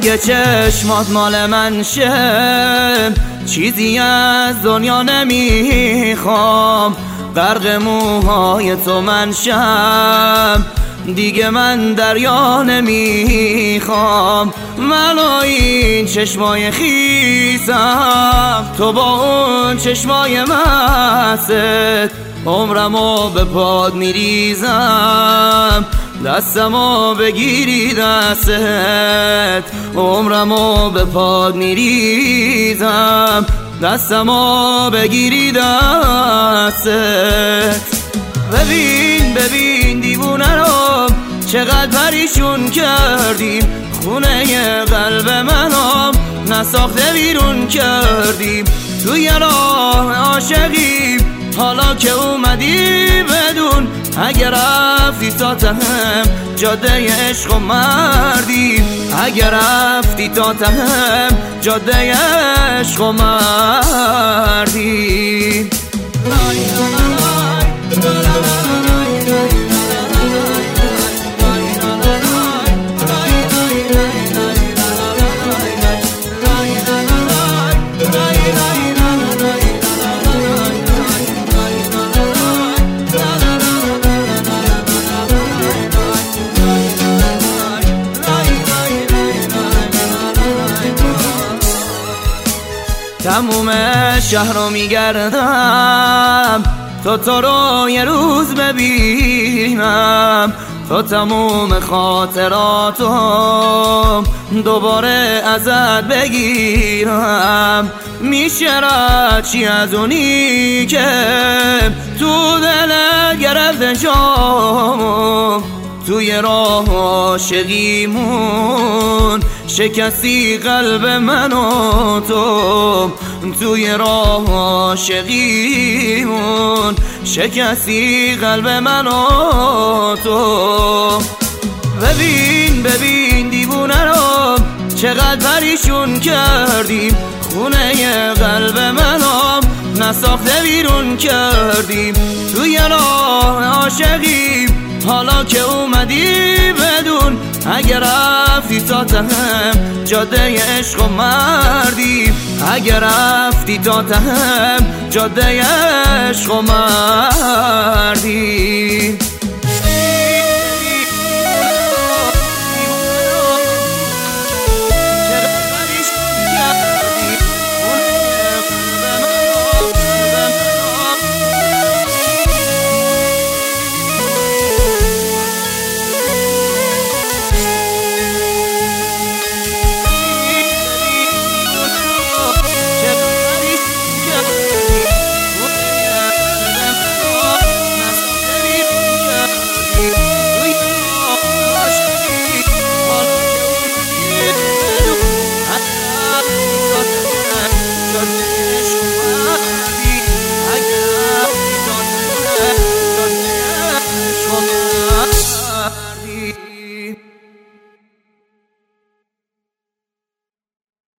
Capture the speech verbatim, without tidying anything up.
اگه چشمات مال من شه چیزی از دنیا نمیخوام، غرق موهای تو من شم دیگه من دریا نمیخوام. من و این چشمای خیسم، تو با اون چشمای مست، عمرمو به پاد میریزم دستمو بگیری دستت، عمرمو به پاد میریزم دستمو بگیری دستت. ببین ببین دیوونه رو چقدر پریشون کردیم، خونه قلب منو نساخته بیرون کردیم. توی راه عاشقی حالا که اومدی بدون، اگر رفتی تا تهم جاده عشق و مردی، اگر رفتی تا تهم جاده عشق و مردی. تموم شهر رو میگردم تو تو رو یه روز ببینم، تو تموم خاطراتو دوباره ازت بگیرم. میشه چی از اونی که تو دلت گرفته جامو، توی راه عاشقیمون شکستی قلب من و تو، توی راه عاشقیمون شکستی قلب من و تو. ببین ببین دیوونه رو چقدر پریشون کردیم، خونه قلب منو نساخته بیرون کردیم. توی راه عاشقیم حالا که اومدی بدون، اگر رفتی تا تهم جاده عشق و مردی، اگر رفتی تا تهم جاده عشق و مردی.